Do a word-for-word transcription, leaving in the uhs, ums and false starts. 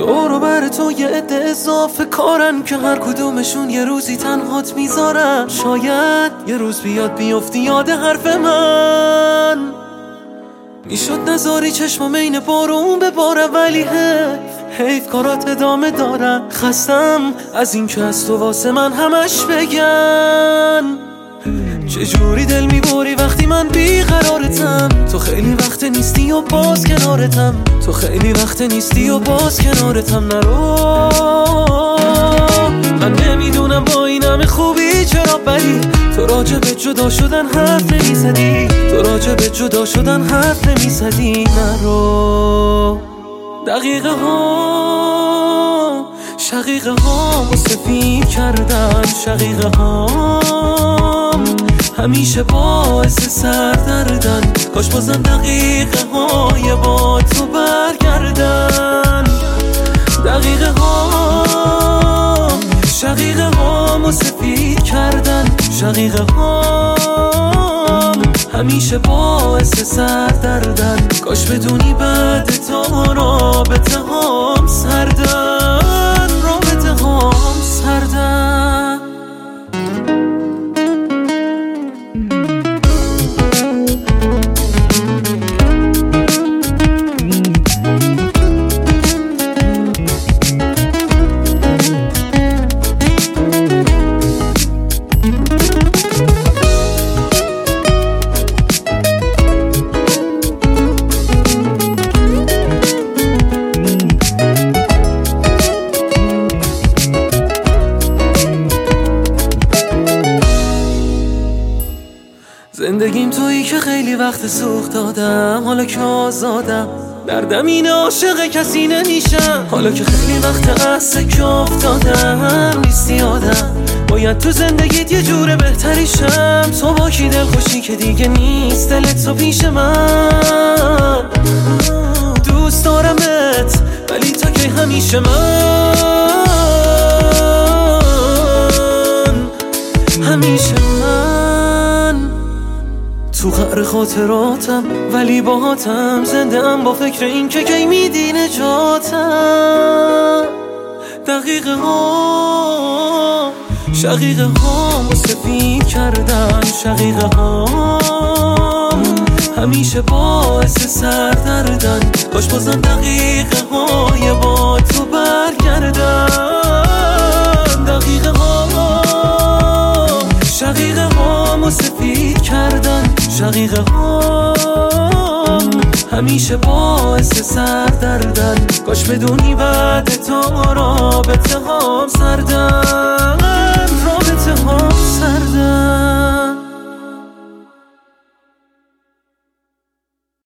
دورو بر تو یه عده اضافه کارن که هر کدومشون یه روزی تنهات میذارن. شاید یه روز بیاد بیفتی یاد حرف من، میشد نذاری چشمام این بارون بباره، ولی حیف حیف کارات ادامه دارن. خستم از این که از تو واسه من همش بگن. چجوری دل میبری وقتی من بیقرارتم؟ تو خیلی وقت نیستی و باز کنارتم، تو خیلی وقت نیستی و باز کنارتم. نرو، من نمیدونم با این همه خوبی چرا بدی. تو راجع به جدا شدن حرف نمیزدی، تو راجع به جدا شدن حرف نمیزدی. نرو، دقیقه ها شقیقه ها سفید کردن، شقیقه ها همیشه باعث سردردن. کاش بازم دقیقه های با تو برگردن. دقیقه ها شقیقه ها سفید کردن، شقیقه ها همیشه باعث سردردن. کاش بدونی بعد تو رابطه هام سردن، رابطه هام سردن. زندگیم تویی که خیلی وقت سوخت دادم، حالا که آزادم دردم این عاشق کسی نمیشم. حالا که خیلی وقت عصه که افتادم نیستی آدم، باید تو زندگیت یه جور بهتری شم. تو با کی دل خوشی که دیگه نیست دلت تو پیش من. دوست دارمت ولی تا که همیشه من، همیشه من تو قعر خاطراتم، ولی باهاتم زنده ام با فکر این که کی میدی نجاتم. دقیقه ها شقیقه ها سفید کردن، شقیقه ها همیشه باعث سردردن. کاش بازم دقیقه های با تو برگردن. دقیقه ها شقیقه ها سفید کردن، شقیقه ها همیشه باعث سردردن. کاش بدونی بعد تو رابطه هام سردن.